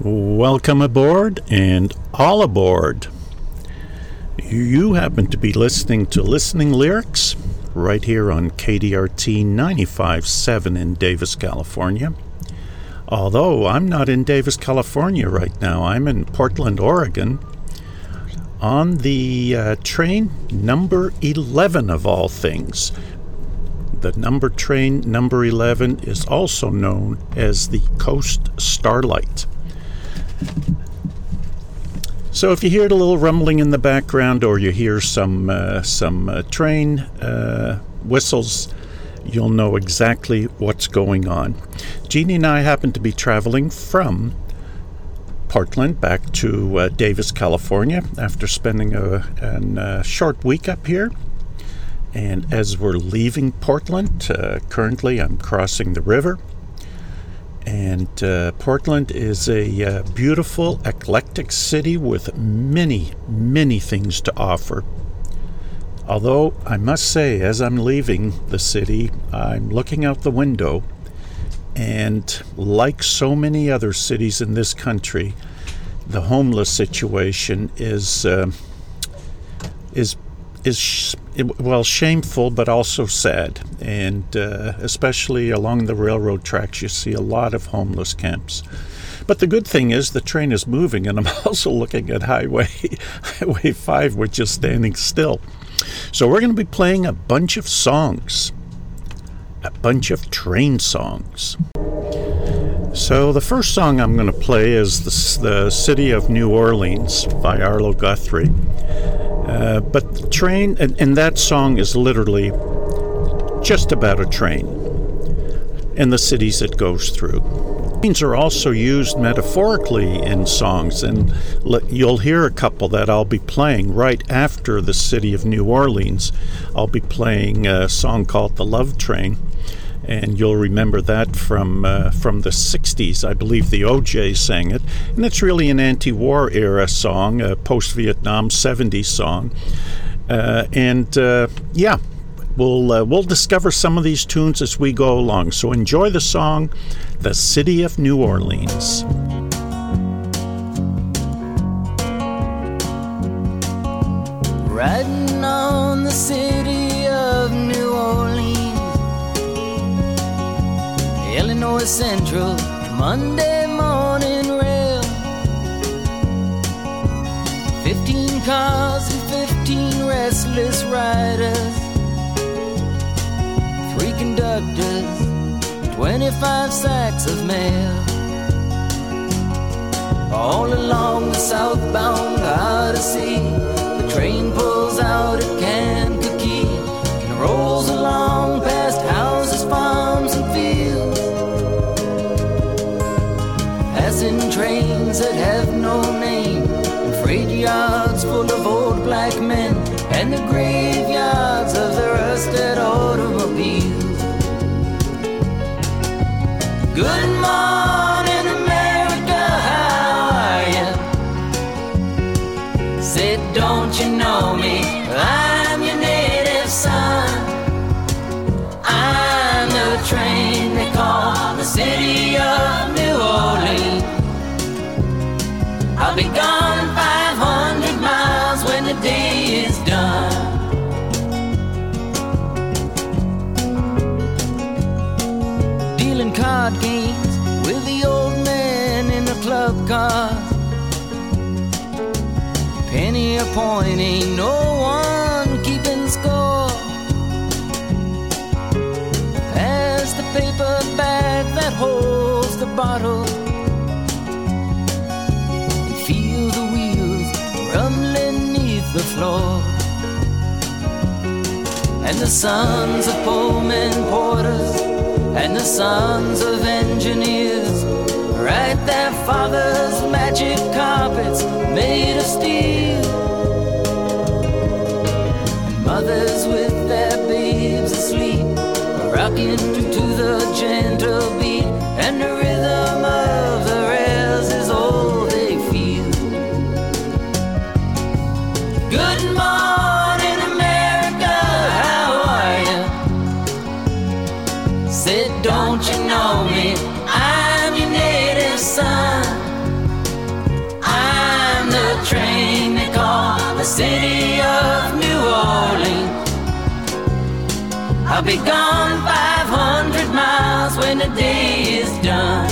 Welcome aboard and all aboard. You happen to be listening to Listening Lyrics right here on KDRT 95.7 in Davis, California. Although I'm not in Davis, California right now. I'm in Portland, Oregon on the train number 11 of all things. The train number 11 is also known as the Coast Starlight. So if you hear a little rumbling in the background or you hear some train whistles, you'll know exactly what's going on. Jeannie and I happen to be traveling from Portland back to Davis, California after spending a short week up here. And as we're leaving Portland, currently I'm crossing the river. And Portland is a beautiful, eclectic city with many, many things to offer. Although I must say, as I'm leaving the city, I'm looking out the window, and like so many other cities in this country, the homeless situation is shameful, but also sad. And especially along the railroad tracks, you see a lot of homeless camps. But the good thing is the train is moving, and I'm also looking at Highway 5, which is standing still. So we're going to be playing a bunch of songs, a bunch of train songs. So the first song I'm going to play is the City of New Orleans by Arlo Guthrie. But the train, and that song is literally just about a train and the cities it goes through. Trains are also used metaphorically in songs, and you'll hear a couple that I'll be playing right after the City of New Orleans. I'll be playing a song called The Love Train, and you'll remember that from the 60s. I believe the OJ sang it, and it's really an anti-war era song, a post-Vietnam 70s song. We'll discover some of these tunes as we go along. So enjoy the song, The City of New Orleans. Riding on the city of New Orleans, Illinois Central, Monday morning rail. 15 cars and 15 restless riders, 3 conductors, 25 sacks of mail. All along the southbound Odyssey, the train pulls out at Kankakee and rolls along past houses, farms, and fields, passing trains that have no name, and freight yards full of old black men, and the graveyards of the rusted automobiles. Good morning, America, how are you? Said, don't you know me? I'm your native son. I'm the train they call the City of New Orleans. I'll be gone 500 miles when the day is done. Dealing card games with the old man in the club cars. Penny a point, ain't no one keeping score. Pass the paper bag that holds the bottle, and feel the wheels rumbling neath the floor. And the sons of Pullman porters and the sons of engineers write their fathers' magic carpets made of steel. And mothers with their babes asleep rocking to the gentle beat, and the rhythm of the rails is all they feel. Good morning, America, how are you? Said, don't you know me? I'm your native son. city of New Orleans. I'll be gone 500 miles when the day is done.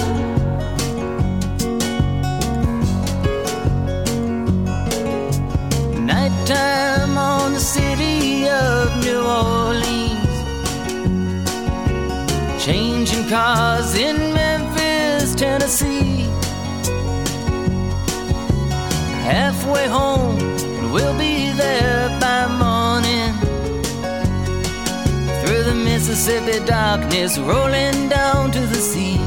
Nighttime on the city of New Orleans, changing cars in Memphis, Tennessee. Halfway home, and we'll be there by morning. Through the Mississippi darkness, rolling down to the sea.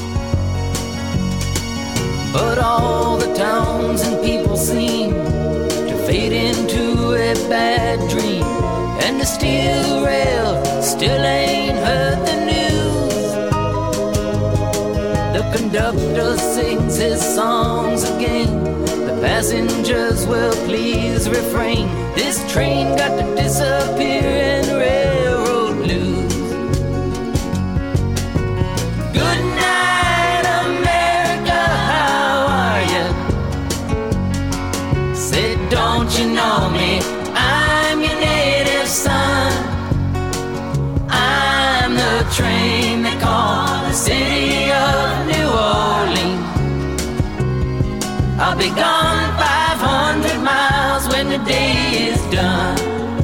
But all the towns and people seem to fade into a bad dream, and the steel rail still ain't heard the news. The conductor sings his songs again. The passengers will please refrain. This train got to disappear in railroad blues. Good night, America, how are you? Say, don't you know me? I'm your native son. I'm the train they call the city of New Orleans. I'll be gone 500 miles when the day is done.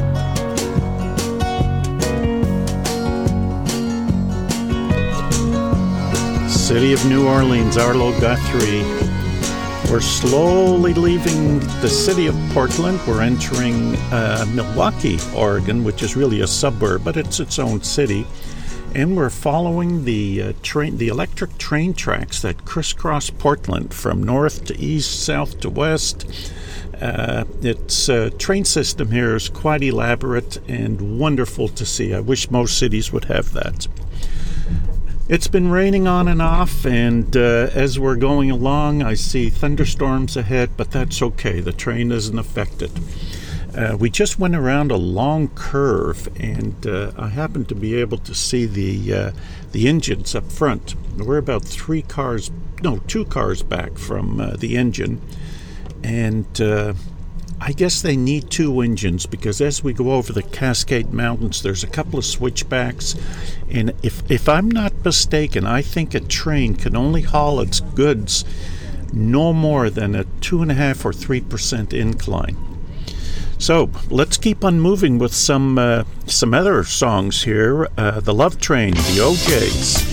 City of New Orleans, Arlo Guthrie. We're slowly leaving the city of Portland. We're entering Milwaukee, Oregon, which is really a suburb, but it's its own city. And we're following the electric train tracks that crisscross Portland from north to east, south to west. Its train system here is quite elaborate and wonderful to see. I wish most cities would have that. It's been raining on and off, and as we're going along, I see thunderstorms ahead, but that's okay. The train isn't affected. We just went around a long curve, and I happened to be able to see the engines up front. We're about 2 cars back from the engine, and I guess they need 2 engines, because as we go over the Cascade Mountains, there's a couple of switchbacks, and if I'm not mistaken, I think a train can only haul its goods no more than a 2.5 or 3% incline. So let's keep on moving with some other songs here. The Love Train, the OJs.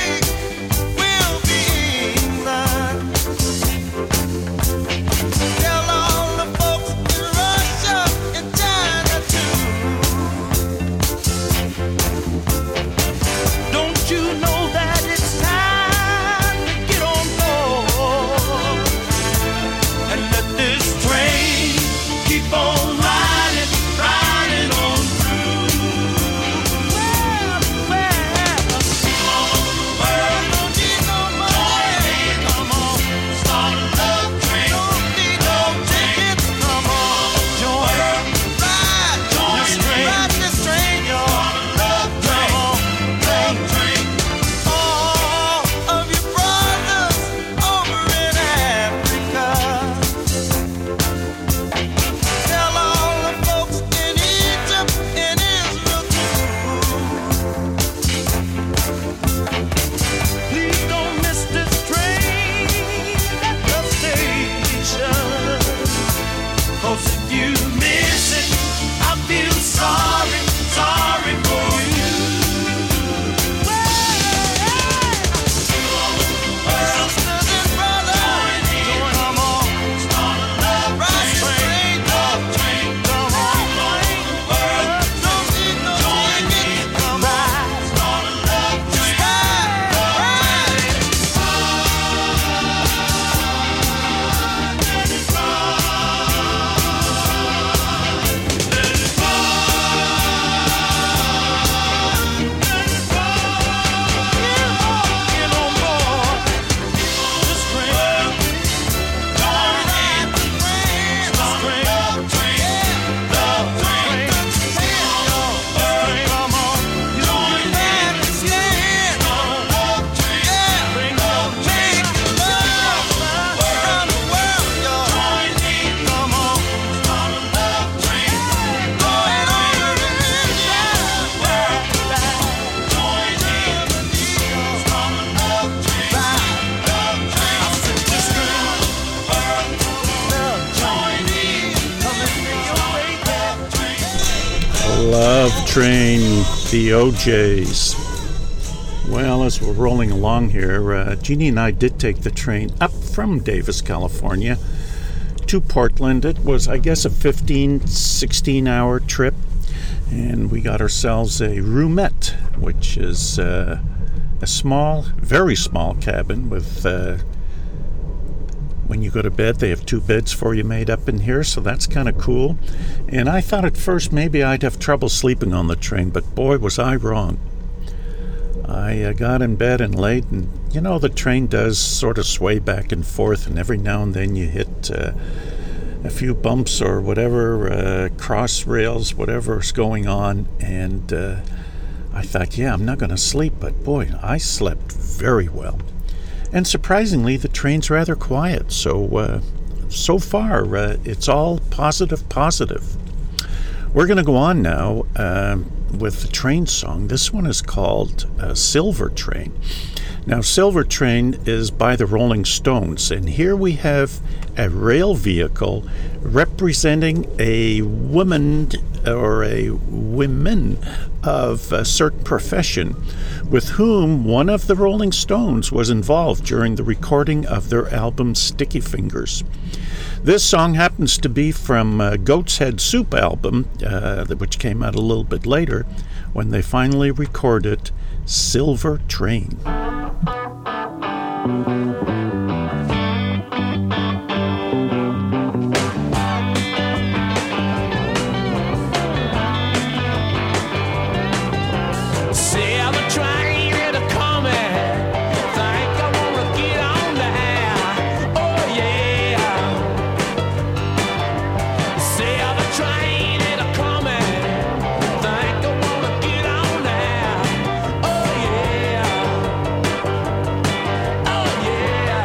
Yeah. Love Train, the OJs. Well, as we're rolling along here, Jeannie and I did take the train up from Davis, California to Portland. It was, I guess, a 16-hour trip, and we got ourselves a roomette, which is a small, very small cabin with, when you go to bed, they have 2 beds for you made up in here, so that's kind of cool. And I thought at first maybe I'd have trouble sleeping on the train, but boy, was I wrong. I got in bed and laid, and the train does sort of sway back and forth, and every now and then you hit a few bumps or whatever, cross rails, whatever's going on, and I thought, I'm not going to sleep, but boy, I slept very well. And surprisingly, the train's rather quiet, so far it's all positive. We're going to go on now with the train song. This one is called Silver Train. Now, Silver Train is by the Rolling Stones, and here we have a rail vehicle representing a woman or a women of a certain profession with whom one of the Rolling Stones was involved during the recording of their album Sticky Fingers. This song happens to be from Goat's Head Soup album, which came out a little bit later, when they finally recorded Silver Train. Oh yeah.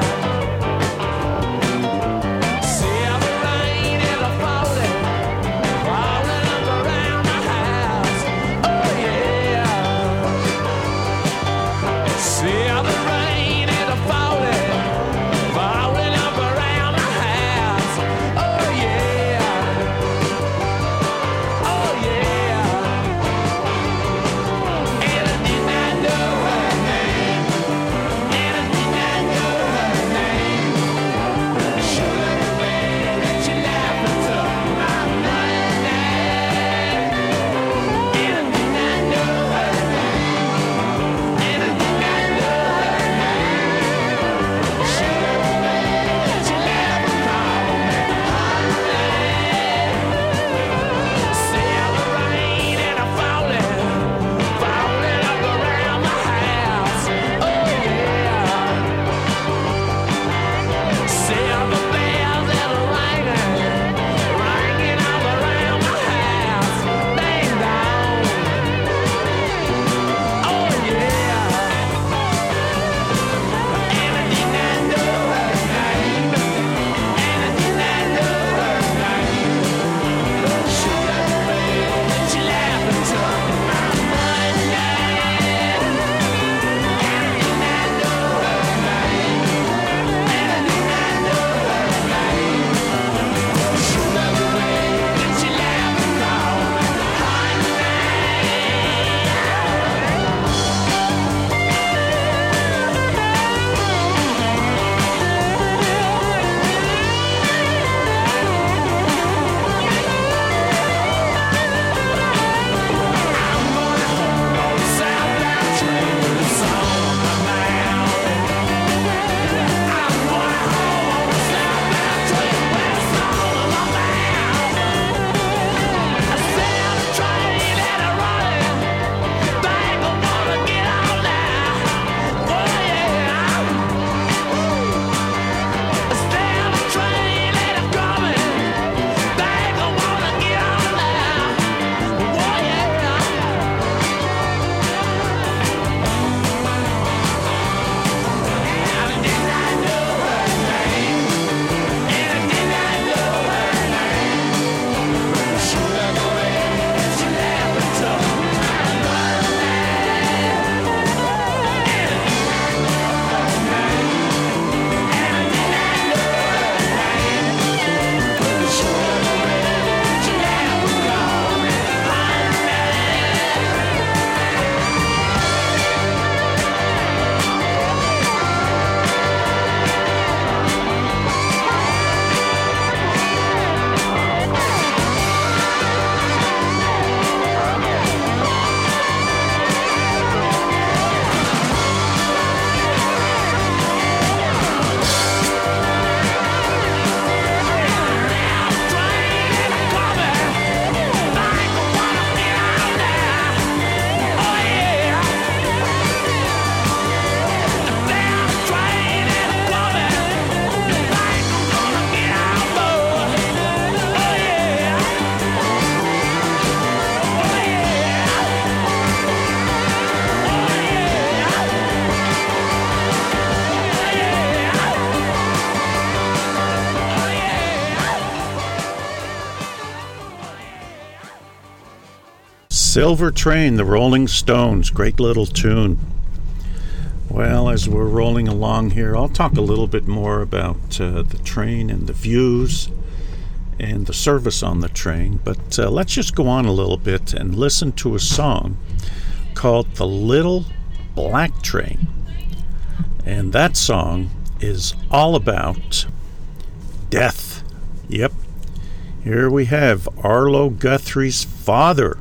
Silver Train, the Rolling Stones, great little tune. Well, as we're rolling along here, I'll talk a little bit more about the train and the views and the service on the train, but let's just go on a little bit and listen to a song called The Little Black Train. And that song is all about death. Yep. Here we have Arlo Guthrie's father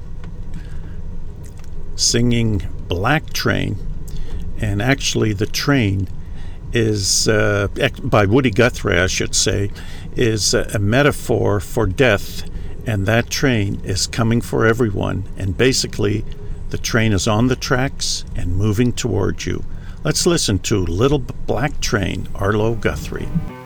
singing Black Train. And actually the train is, by Woody Guthrie I should say, is a metaphor for death. And that train is coming for everyone. And basically the train is on the tracks and moving towards you. Let's listen to Little Black Train, Arlo Guthrie.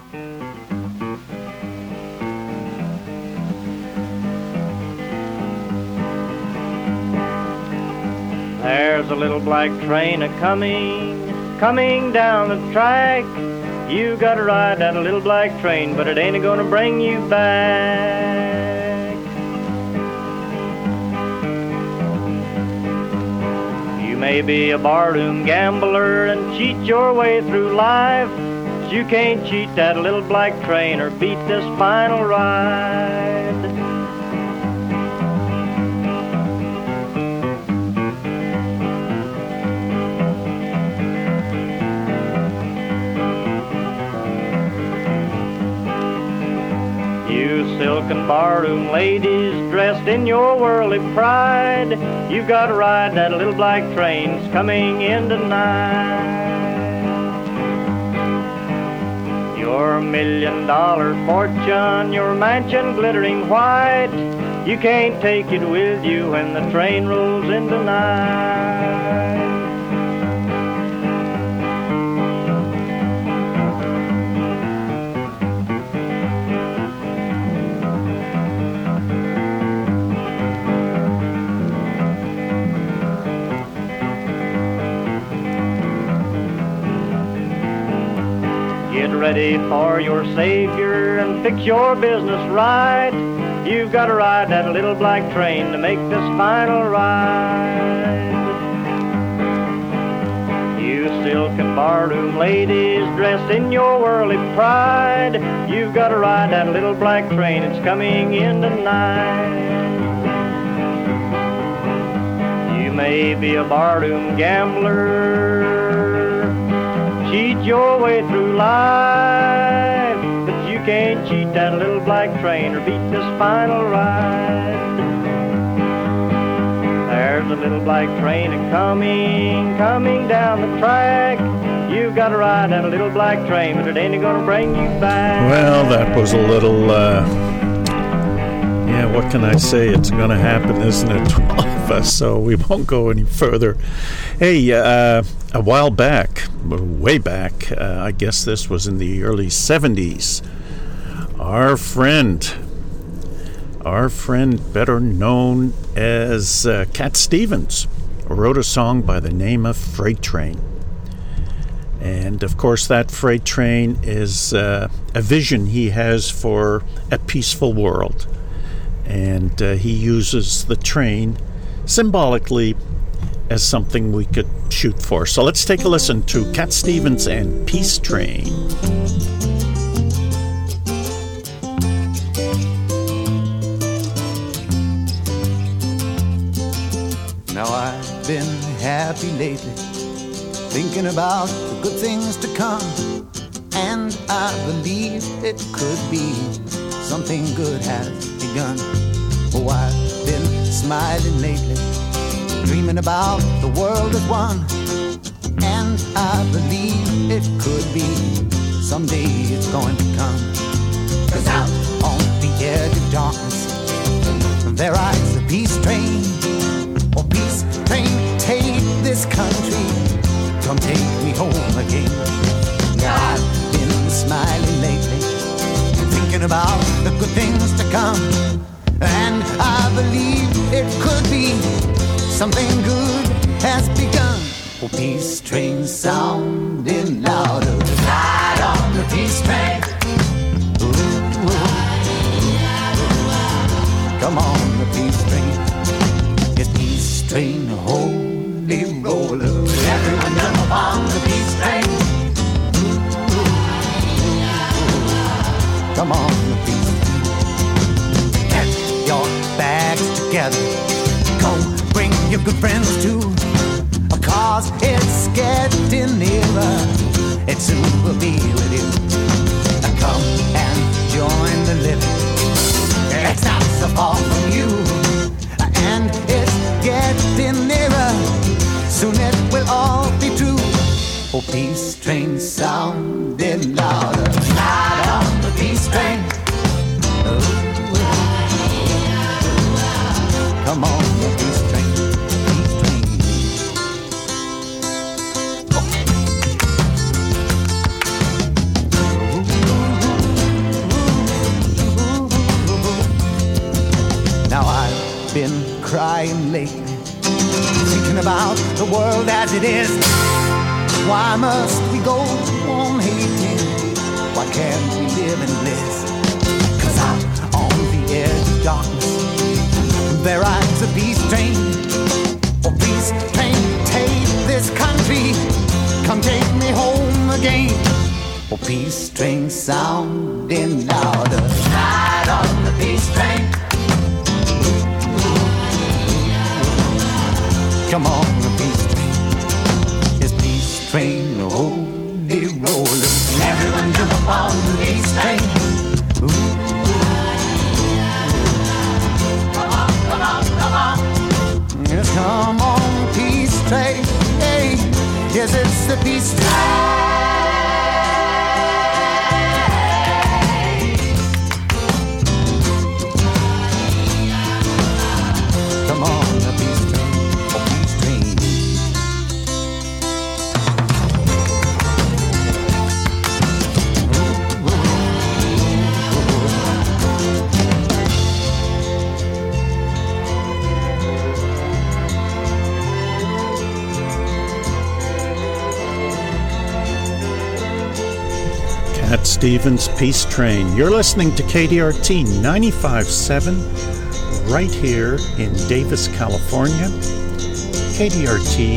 There's a little black train coming down the track. You gotta ride that little black train, but it ain't gonna bring you back. You may be a barroom gambler and cheat your way through life, but you can't cheat that little black train or beat this final ride. Silken barroom ladies dressed in your worldly pride, you've got to ride that little black train's coming in tonight. Your $1 million fortune, your mansion glittering white, you can't take it with you when the train rolls in tonight. Ready for your savior and fix your business right. You've got to ride that little black train to make this final ride. You silken barroom ladies dressed in your worldly pride, you've got to ride that little black train, it's coming in tonight. You may be a barroom gambler, cheat your way through life, but you can't cheat that little black train or beat this final ride. There's a little black train coming down the track. You've got to ride that little black train, but it ain't gonna bring you back. Well, that was a little, what can I say? It's gonna happen, isn't it, to all of us? So we won't go any further. Hey, a while back, way back, I guess this was in the early 70s, our friend better known as Cat Stevens, wrote a song by the name of Freight Train. And of course that freight train is a vision he has for a peaceful world. And he uses the train symbolically as something we could shoot for. So let's take a listen to Cat Stevens and Peace Train. Now I've been happy lately, thinking about the good things to come, and I believe it could be something good has begun. Oh, I've been smiling lately, dreaming about the world as one, and I believe it could be someday it's going to come. 'Cause out on the edge of darkness there rides a peace train. Oh, peace train, take this country, come take me home again. Now I've been smiling lately, thinking about the good things to come, and I believe it could be something good has begun. Oh, peace train sounding louder, ride on the peace train. Ooh, come on the peace train. Yes, peace train, holy roller. Everyone jump on the peace train. Come on, the peace train. Get your bags together. Go bring your good friends too. Cause it's getting nearer. It soon will be with you. Come and join the living. It's not so far from you. And it's getting nearer. Soon it will all be true. Oh, peace train sounding louder. Ride on the peace train. Come on, the peace train. Peace train. Now I've been crying lately, thinking about the world as it is. Why must we go on hating? Why can't we live in bliss? 'Cause out on the edge of darkness, there rides a peace train. Oh, peace train, take this country. Come take me home again. Oh, peace train sounding louder. Ride on the peace train. Come on, the peace train. It's peace train, holy roller. Everyone jump up on the peace train. Ooh. Come on, come on, come on. Yes, come on, peace train. Hey, yes, it's the peace train. Come on, the peace train. Cat Stevens, Peace Train. You're listening to KDRT 95.7 right here in Davis, California. KDRT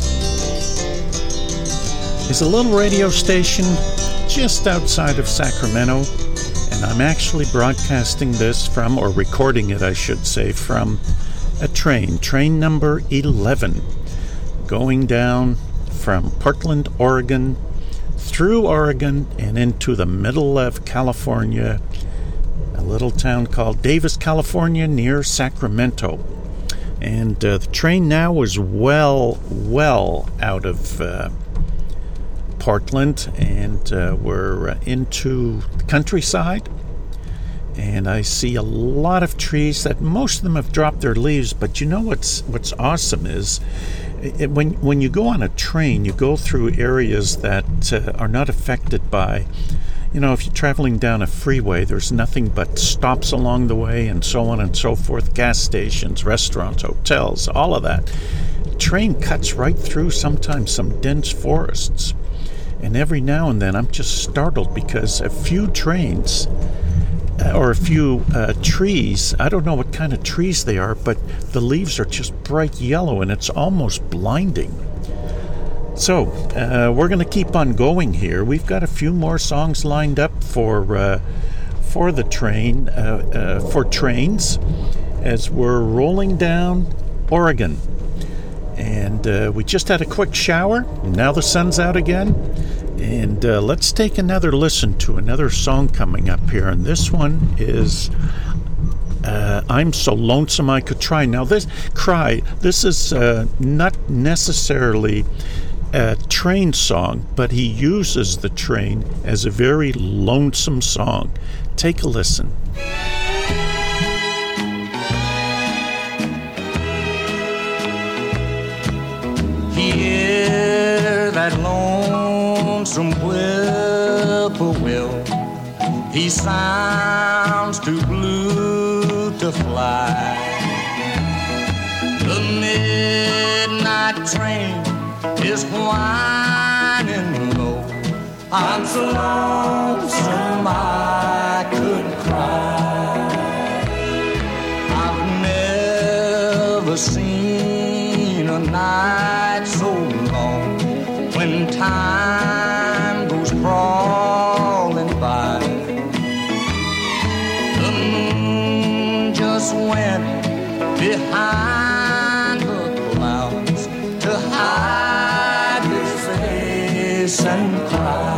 is a little radio station just outside of Sacramento, and I'm actually broadcasting this from, or recording it, I should say, from a train number 11, going down from Portland, Oregon, through Oregon and into the middle of California, a little town called Davis, California, near Sacramento. And the train now is well out of Portland, and we're into the countryside. And I see a lot of trees that most of them have dropped their leaves. But you know what's awesome is when you go on a train, you go through areas that are not affected by, you know, if you're traveling down a freeway, there's nothing but stops along the way and so on and so forth, gas stations, restaurants, hotels, all of that. Train cuts right through sometimes some dense forests. And every now and then I'm just startled because a few trains or a few trees, I don't know what kind of trees they are, but the leaves are just bright yellow and it's almost blinding. So we're going to keep on going here. We've got a few more songs lined up for the train, for trains, as we're rolling down Oregon. And we just had a quick shower. Now the sun's out again. And let's take another listen to another song coming up here. And this one is I'm So Lonesome I Could Try. Now this is not necessarily a train song, but he uses the train as a very lonesome song. Take a listen. Hear that lonesome whippoorwill. He sounds too blue to fly. The midnight train is whining low. I'm so lonesome I could cry. I've never seen behind the clouds to hide his face and cry.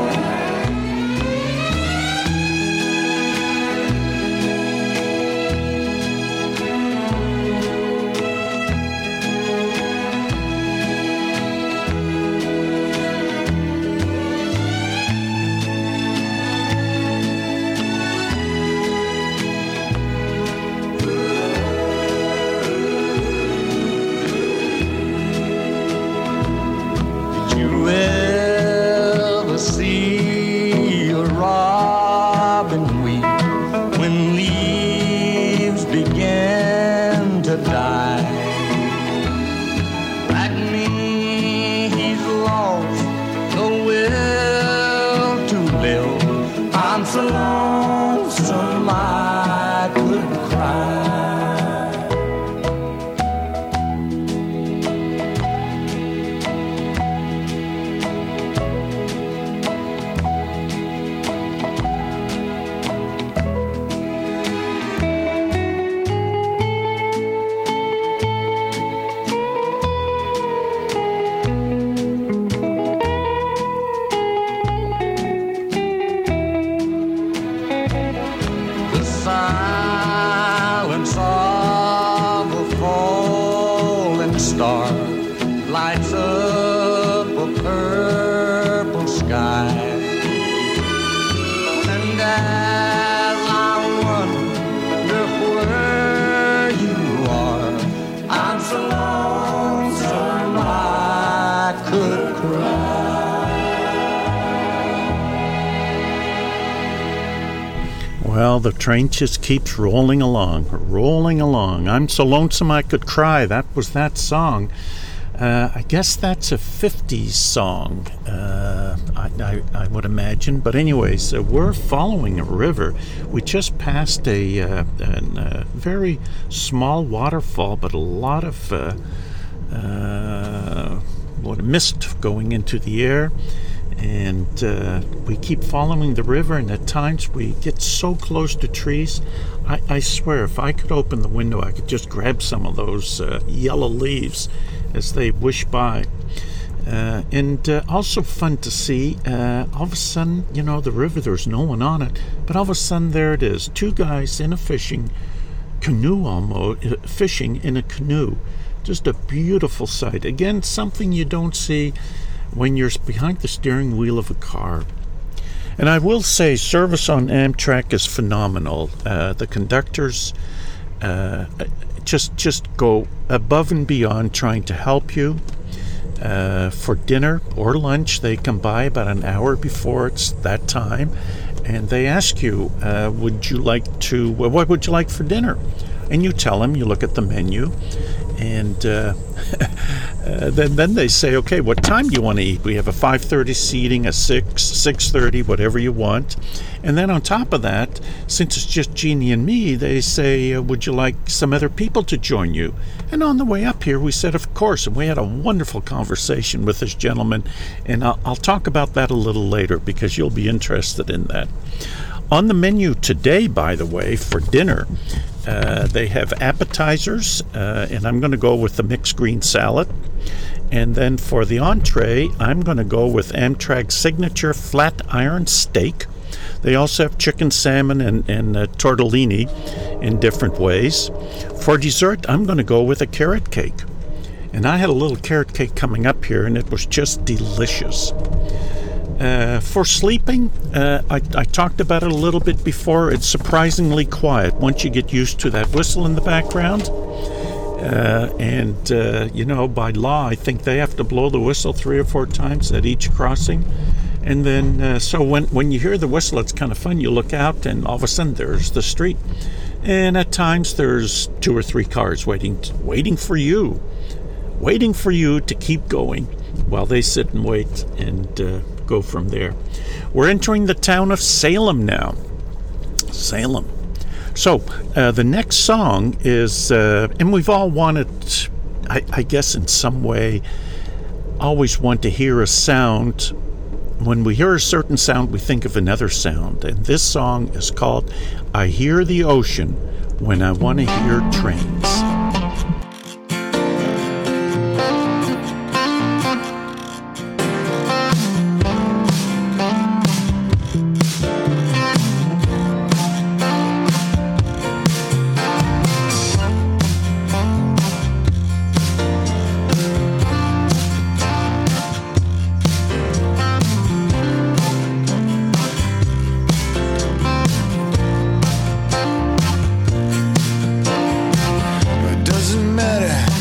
Well, the train just keeps rolling along. I'm so lonesome I could cry. That was that song. I guess that's a 50s song, I would imagine. But anyways, we're following a river. We just passed a very small waterfall, but a lot of mist going into the air. And we keep following the river, and at times we get so close to trees. I swear, if I could open the window, I could just grab some of those yellow leaves as they whish by. And also fun to see, all of a sudden, the river, there's no one on it, but all of a sudden there it is, two guys in a fishing canoe fishing in a canoe. Just a beautiful sight. Again, something you don't see when you're behind the steering wheel of a car. And I will say, service on Amtrak is phenomenal. The conductors just go above and beyond trying to help you. For dinner or lunch, they come by about an hour before it's that time, and they ask you, what would you like for dinner? And you tell them, you look at the menu, and then they say, okay, what time do you want to eat? We have a 5:30 seating, a 6:30, whatever you want. And then on top of that, since it's just Jeannie and me, they say, would you like some other people to join you? And on the way up here, we said, of course. And we had a wonderful conversation with this gentleman. And I'll talk about that a little later because you'll be interested in that. On the menu today, by the way, for dinner, they have appetizers, and I'm going to go with the mixed green salad. And then for the entree, I'm going to go with Amtrak's signature flat iron steak. They also have chicken, salmon, and tortellini in different ways. For dessert, I'm going to go with a carrot cake. And I had a little carrot cake coming up here, and it was just delicious. For sleeping, I talked about it a little bit before. It's surprisingly quiet once you get used to that whistle in the background. By law, I think they have to blow the whistle 3 or 4 times at each crossing. And then, so when you hear the whistle, it's kind of fun. You look out, and all of a sudden, there's the street. And at times, there's 2 or 3 cars waiting for you to keep going while they sit and wait and go from there. We're entering the town of Salem now. Salem. So the next song is, and we've all wanted, I guess in some way, always want to hear a sound. When we hear a certain sound, we think of another sound. And this song is called I Hear the Ocean When I Want to Hear Trains.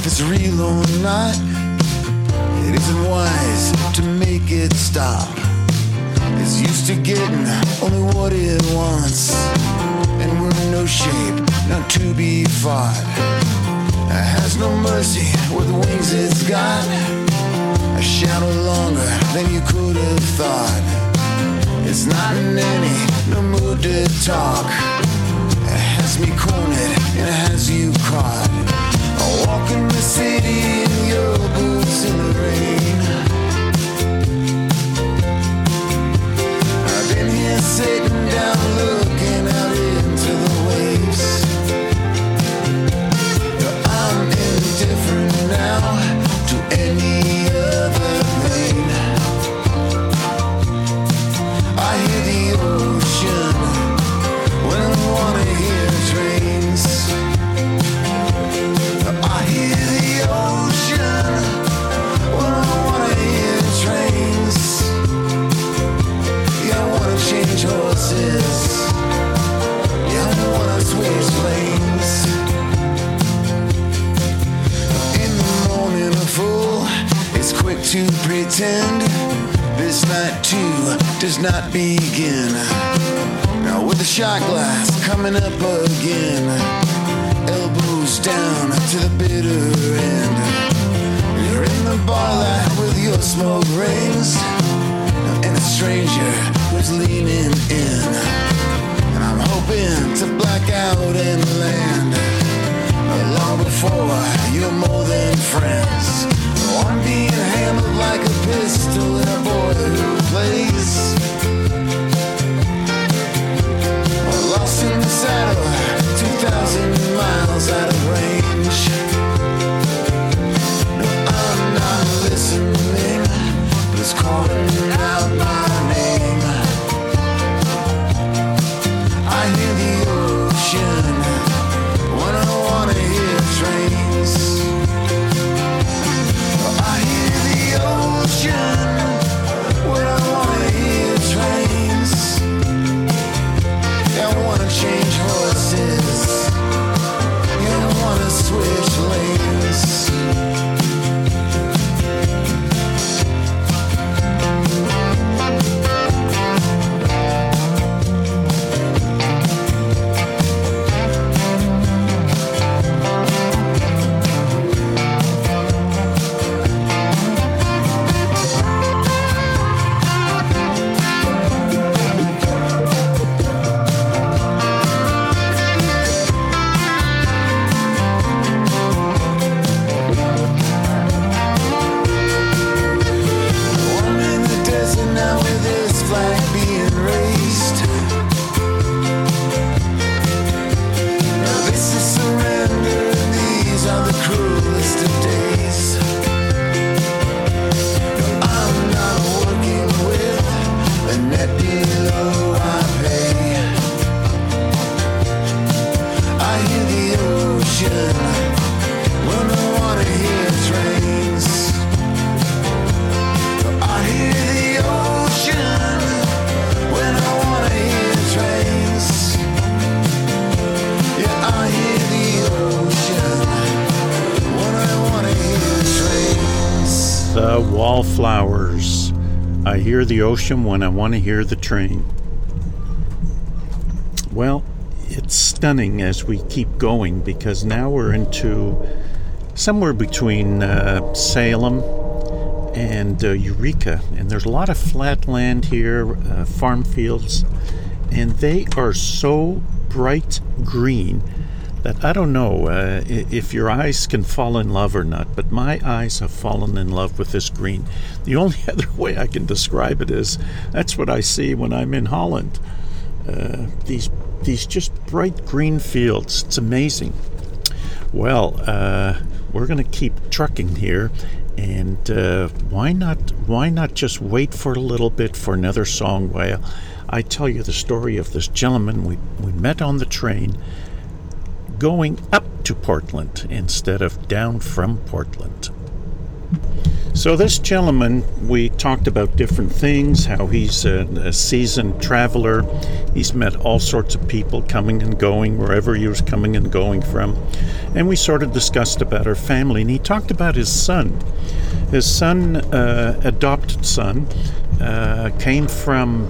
it's real or not, it isn't wise to make it stop. It's used to getting only what it wants, and we're in no shape not to be fought. It has no mercy with the wings it's got, a shadow longer than you could have thought. It's not in no mood to talk. It has me cornered and it has you caught. I walk in the city in your boots in the rain. I've been here sitting down looking out into the waves. I'm indifferent now to any other thing. I hear the ocean when I wanna hear trains. I hear the ocean when I wanna hear trains. Yeah, I wanna change horses. Yeah, I wanna switch lanes. In the morning a fool is quick to pretend this night too does not begin. Now with the shot glass coming up again, elbows down to the bitter end. You're in the bar light with your smoke rings, and a stranger who's leaning in. And I'm hoping to black out and land long before you're more than friends. Oh, I'm being hammered like a pistol in a boy who plays. Lost in the saddle, 2,000 miles out of range. No, I'm not listening, but it's calling out my name. I hear the ocean when I wanna hear trains. I hear the ocean when I wanna hear trains. Yeah, I wanna change horses. Yeah, I wanna switch lanes. Wallflowers. I hear the ocean when I want to hear the train. Well, it's stunning as we keep going, because now we're into somewhere between Salem and Eureka, and there's a lot of flat land here, farm fields, and they are so bright green that I don't know if your eyes can fall in love or not, but my eyes have fallen in love with this green. The only other way I can describe it is that's what I see when I'm in Holland. These just bright green fields. It's amazing. Well, we're going to keep trucking here, and why not just wait for a little bit for another song while I tell you the story of this gentleman we met on the train going up to Portland instead of down from Portland. So this gentleman, we talked about different things, how he's a seasoned traveler. He's met all sorts of people coming and going, wherever he was coming and going from. And we sort of discussed about our family, and he talked about his son. His son, adopted son, came from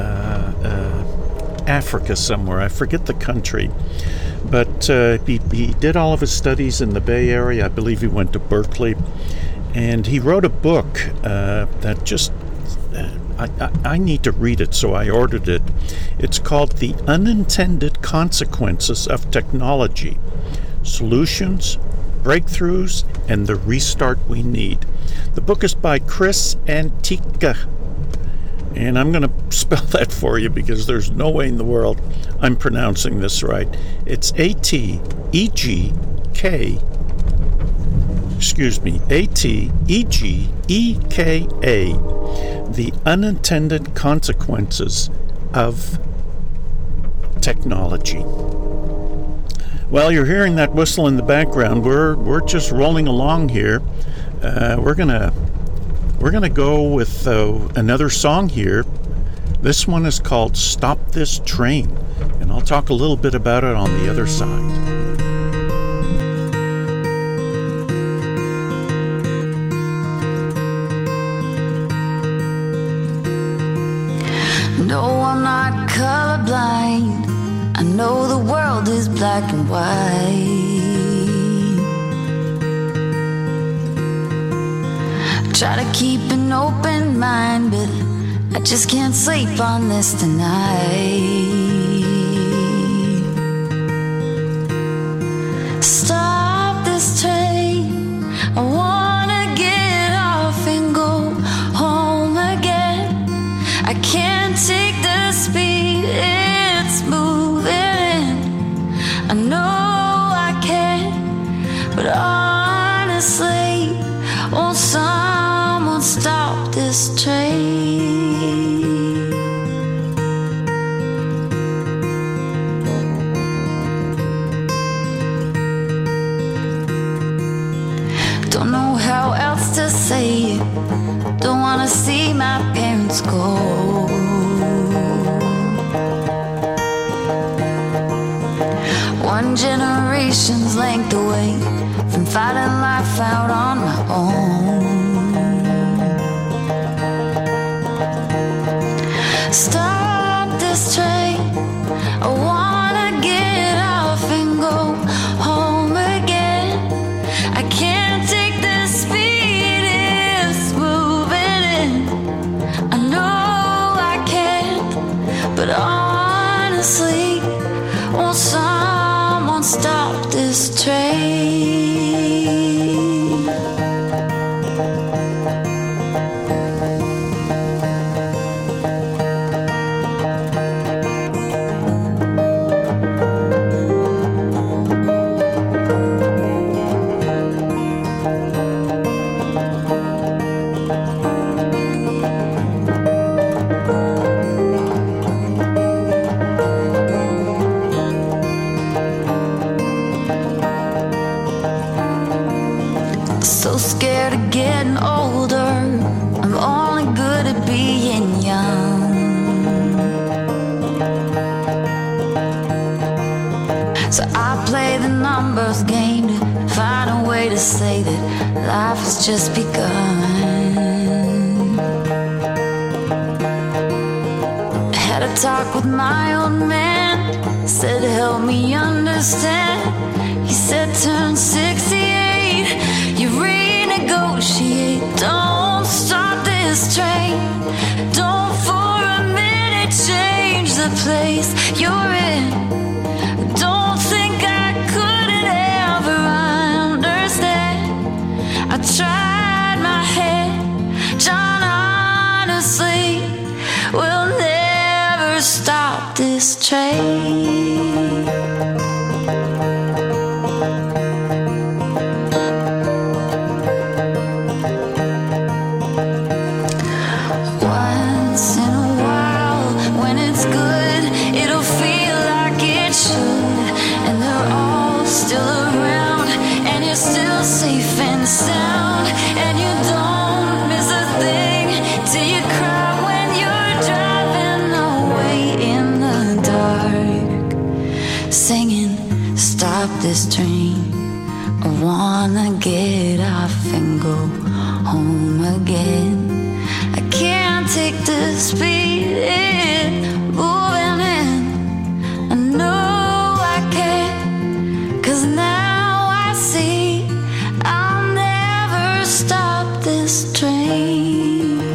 Africa somewhere. I forget the country. But he did all of his studies in the Bay Area. I believe he went to Berkeley. And he wrote a book that just, I need to read it, so I ordered it. It's called The Unintended Consequences of Technology, Solutions, Breakthroughs, and the Restart We Need. The book is by Chris Antica. And I'm going to spell that for you because there's no way in the world I'm pronouncing this right. It's A-T-E-G-E-K-A. The Unintended Consequences of Technology. Well, you're hearing that whistle in the background. We're just rolling along here. We're gonna go with another song here. This one is called Stop This Train, and I'll talk a little bit about it on the other side. No, I'm not colorblind. I know the world is black and white. Try to keep an open mind, but I just can't sleep on this tonight. Stop this train. I wanna get off and go home again. I can't take the speed it's moving. I know I can, but honestly, won't someone stop this train? Don't know how else to say it. Don't wanna see my parents go. One generation's length away from fighting life out on my own. Stop this train. I wanna get off and go home again. I can't take the speed it's moving in. I know I can't, but honestly, won't someone stop this train? So scared of getting older. I'm only good at being young. So I play the numbers game to find a way to say that life has just begun. I had a talk with my old man, said help me understand. He said turn 68, you renegotiate. Don't start this train. Don't for a minute change the place you're in. Don't think I couldn't ever understand. I tried my head, John, honestly, we'll never stop this train. Once in a while, when it's good, it'll feel like it should. And they're all still around, and you're still safe and sound. this train. I wanna get off and go home again. I can't take the speed it's moving in. I know I can't, 'cause now I see I'll never stop this train.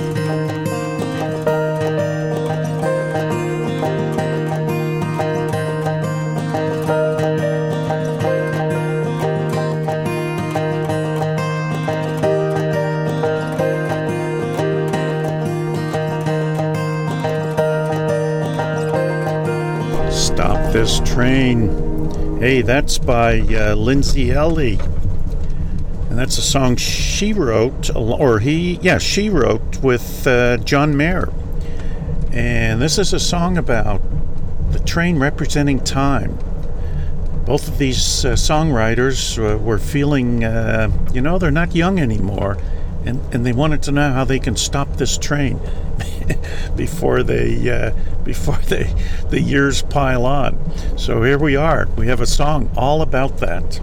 Stop This Train. Hey, that's by Lindsay Ellie. And that's a song she wrote, she wrote with John Mayer. And this is a song about the train representing time. Both of these songwriters were feeling, they're not young anymore. And they wanted to know how they can stop this train before the years pile on. So here we are. We have a song all about that.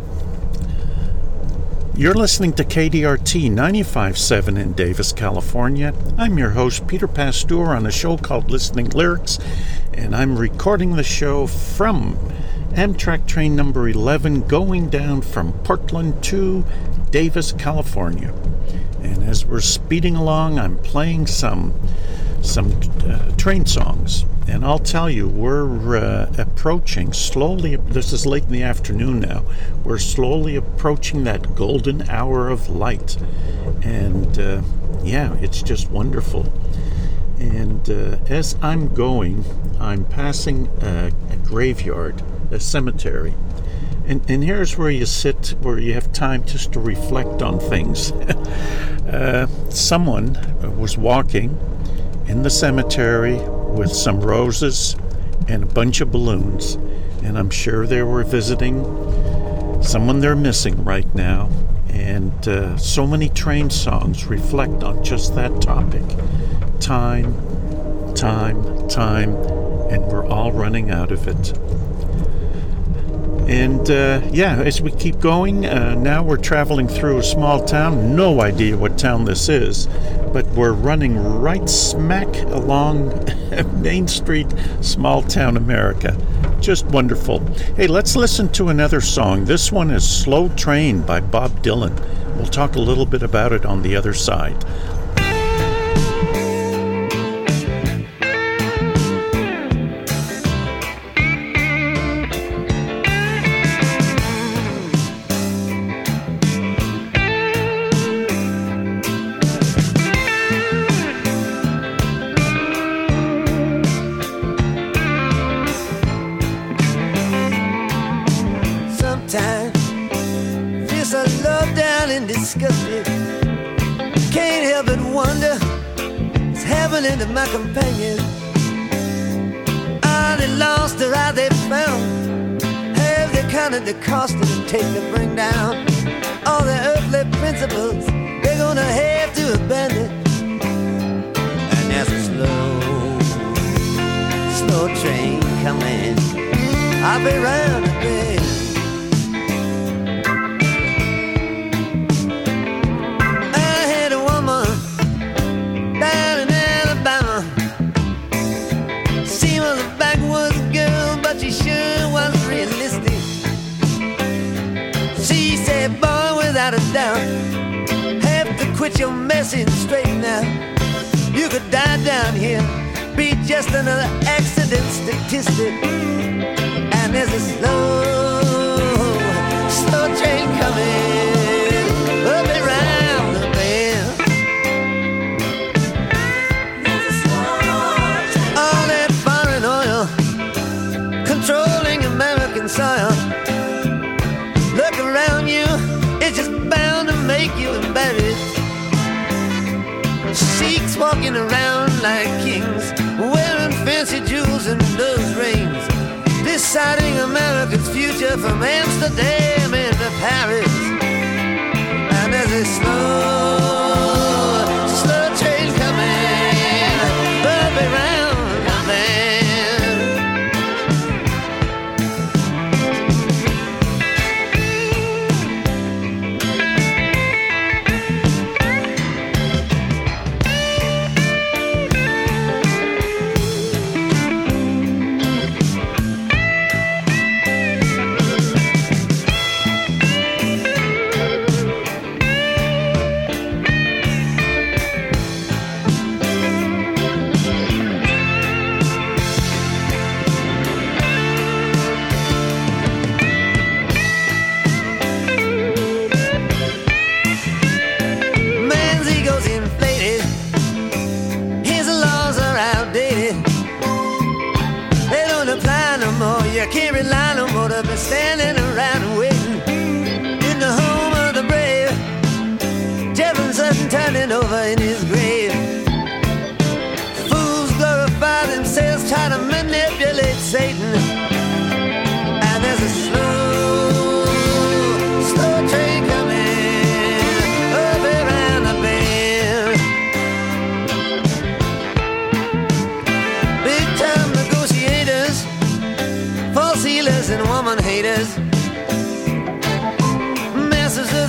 You're listening to KDRT 95.7 in Davis, California. I'm your host, Peter Pasteur, on a show called Listening Lyrics, and I'm recording the show from Amtrak train number 11 going down from Portland to Davis, California. And as we're speeding along, I'm playing some train songs. And I'll tell you, we're approaching slowly, this is late in the afternoon now, we're slowly approaching that golden hour of light. And it's just wonderful. And as I'm going, I'm passing a graveyard, a cemetery. And here's where you sit, where you have time just to reflect on things. Someone was walking in the cemetery with some roses and a bunch of balloons, and I'm sure they were visiting someone they're missing right now. And so many train songs reflect on just that topic. Time, and we're all running out of it. And as we keep going, now we're traveling through a small town. No idea what town this is, but we're running right smack along Main Street, small town America. Just wonderful. Hey, let's listen to another song. This one is Slow Train by Bob Dylan. We'll talk a little bit about it on the other side. Can't help but wonder what's happening to my companion. Are they lost or are they found? Have they counted the cost it would take to bring down all the earthly principles they're gonna have to abandon? And there's a slow train coming. I'll be round the bend. Without a doubt, have to quit your messing straight now. You could die down here, be just another accident statistic. And there's a slow train coming up and round the bend. All that foreign oil controlling American soil. Look around you, it's just bound to make you embarrassed. Sheiks walking around like kings, wearing fancy jewels and nose rings, deciding America's future from Amsterdam into Paris. And there's a slow train coming up around the bend.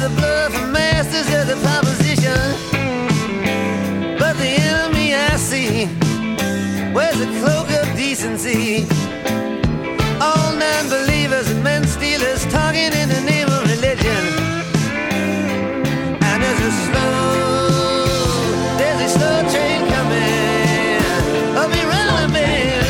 the bluff and masters of the proposition. But the enemy I see wears a cloak of decency. All non-believers and men stealers talking in the name of religion. And there's a slow train coming up around the bend.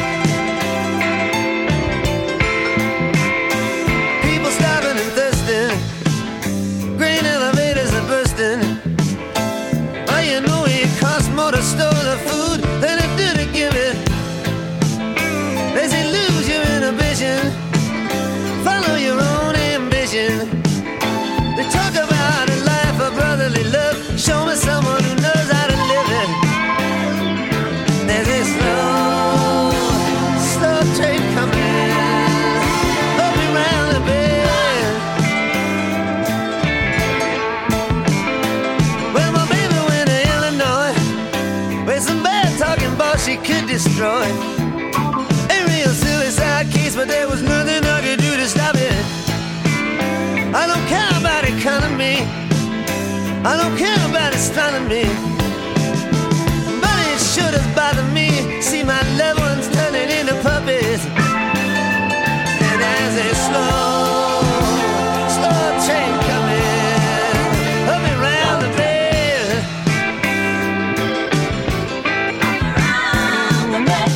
People starving and thirsting, grain elevators are bursting. Oh, you know it costs more to store the food than it did to give it. They say lose your inhibition, follow your own ambition. They talk about a life of brotherly love. Show me someone who knows how to live it. There's a slow train coming up around the bend. Well, my baby went to Illinois, where some bad talking boss she could destroy. A real suicide case, but there was nothing I could do to stop it. I don't care about economy, I don't care about astronomy, but it sure does bother me. See my loved ones turning into puppets. And there's a slow train coming up around the bend. Around the bend.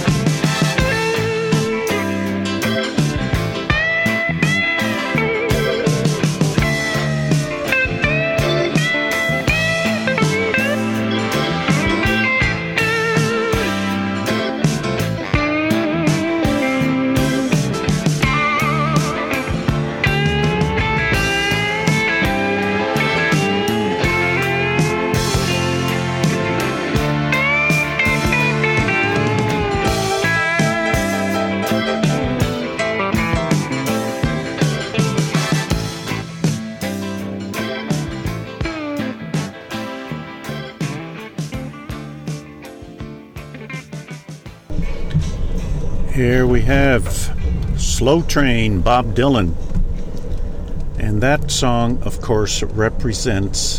Here we have Slow Train, Bob Dylan. And that song, of course, represents...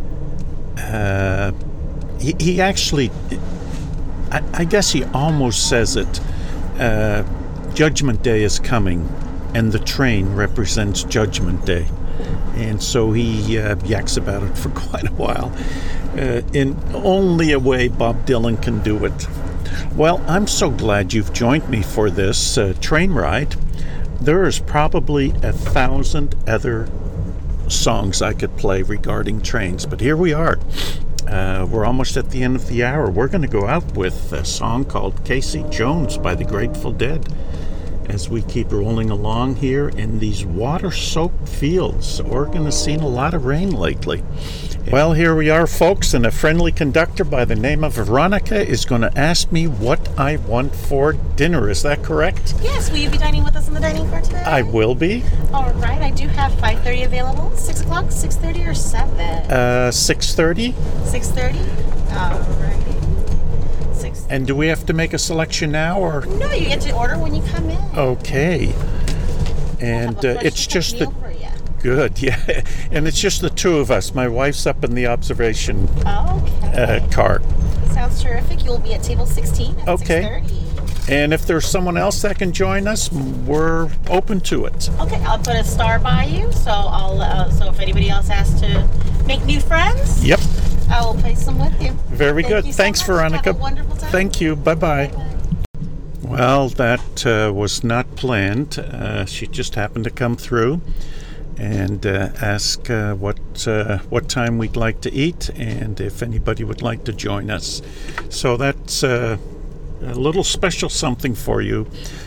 he actually... I guess he almost says it. Judgment Day is coming, and the train represents Judgment Day. And so he yaks about it for quite a while. In only a way Bob Dylan can do it. Well, I'm so glad you've joined me for this train ride. There is probably 1,000 other songs I could play regarding trains, but here we are. We're almost at the end of the hour. We're going to go out with a song called Casey Jones by the Grateful Dead as we keep rolling along here in these water-soaked fields. Oregon has seen a lot of rain lately. Well, here we are, folks, and a friendly conductor by the name of Veronica is going to ask me what I want for dinner. Is that correct? Yes. Will you be dining with us in the dining car today? I will be. All right. I do have 5:30 available. 6 o'clock, 6:30, or 7? 6:30. 6:30? All right. 6. And do we have to make a selection now, or? No, you get to order when you come in. Okay. And it's just the... Good, yeah. And it's just the two of us. My wife's up in the observation car. Sounds terrific. You'll be at table 16 at 6:30. And if there's someone else that can join us, we're open to it. Okay, I'll put a star by you. So so if anybody else has to make new friends, yep, I will place them with you. Very good. Thanks, Veronica. Have a wonderful time. Thank you. Bye-bye. Well, that was not planned. She just happened to come through and ask what time we'd like to eat and if anybody would like to join us. So that's a little special something for you.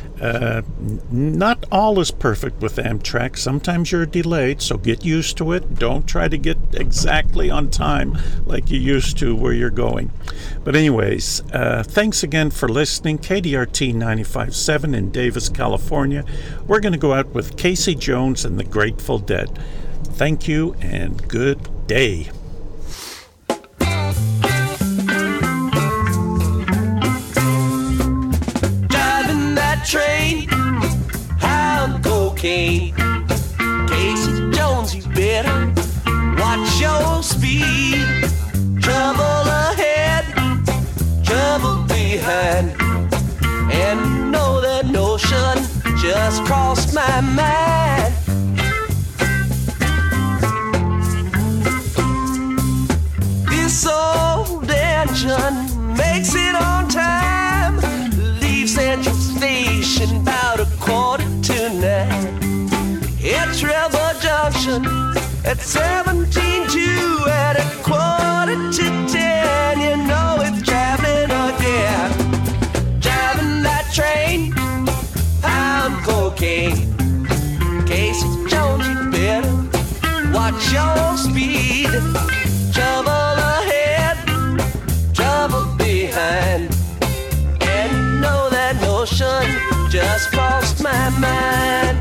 Not all is perfect with Amtrak. Sometimes you're delayed, so get used to it. Don't try to get exactly on time like you used to where you're going. But anyways, thanks again for listening. KDRT 95.7 in Davis, California. We're going to go out with Casey Jones and the Grateful Dead. Thank you and good day. Train, high on cocaine. Casey Jones, you better watch your speed. Trouble ahead, trouble behind. And know that notion just crossed my mind. This old engine makes it on time. Leave Central Station about 8:45. Hit Rebel Junction at 17:2 at 9:45. You know it's traveling again. Driving that train, pound cocaine. Casey Jones, you better watch your speed. Trouble ahead, trouble behind. And know that notion just crossed my mind.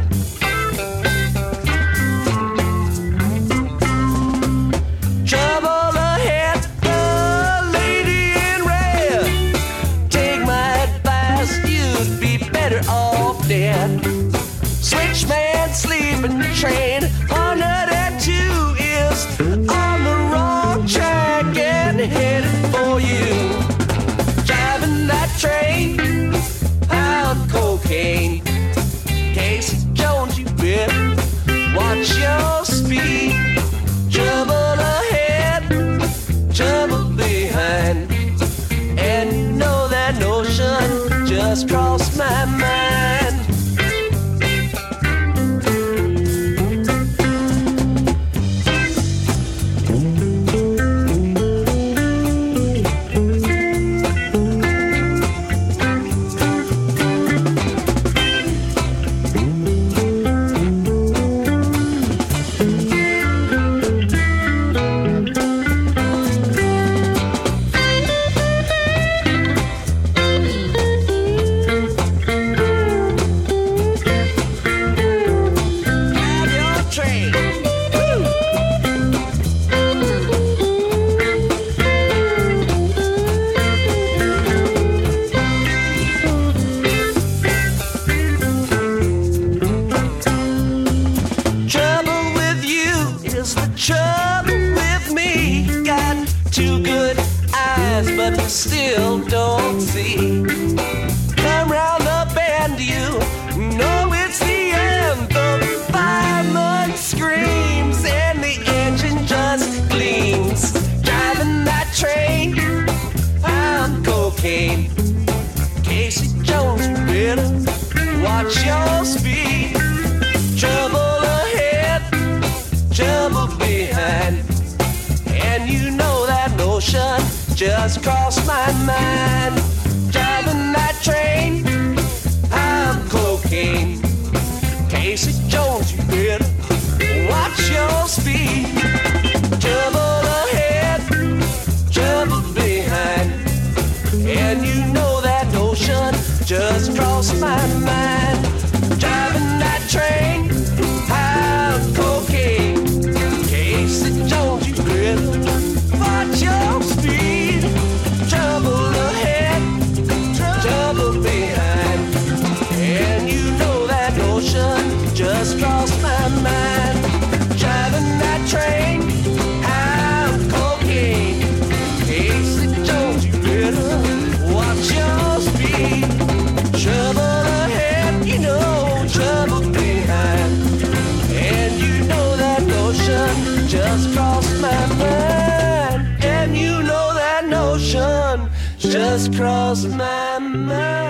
Trouble ahead, the lady in red. Take my advice, you'd be better off dead. Switchman sleeping train, 102 is on the wrong track and headed for you. Driving that train, pound cocaine. Casey Jones, you better watch your speed. Trouble ahead, trouble behind. And know that notion just crossed my mind. Still don't see. Come round the bend, you know it's the end. The fireman screams and the engine just gleams. Driving that train, pound cocaine. Casey Jones, you better watch your speed. Trouble ahead, trouble behind. And you know that notion just crossed my mind. Driving that train, I'm cocaine. Casey Jones, you better watch your speed. Trouble ahead, trouble behind. And you know that notion just crossed my mind. Driving that train, I'm cocaine. Casey Jones, you better watch your speed. Trouble ahead, trouble behind. And you know that notion just crossed my mind. Driving that train, I'm cocaine. Casey Jones, you better watch your speed. Trouble ahead, you know, trouble behind. And you know that notion just crossed my mind. And you know that notion just crossed my mind.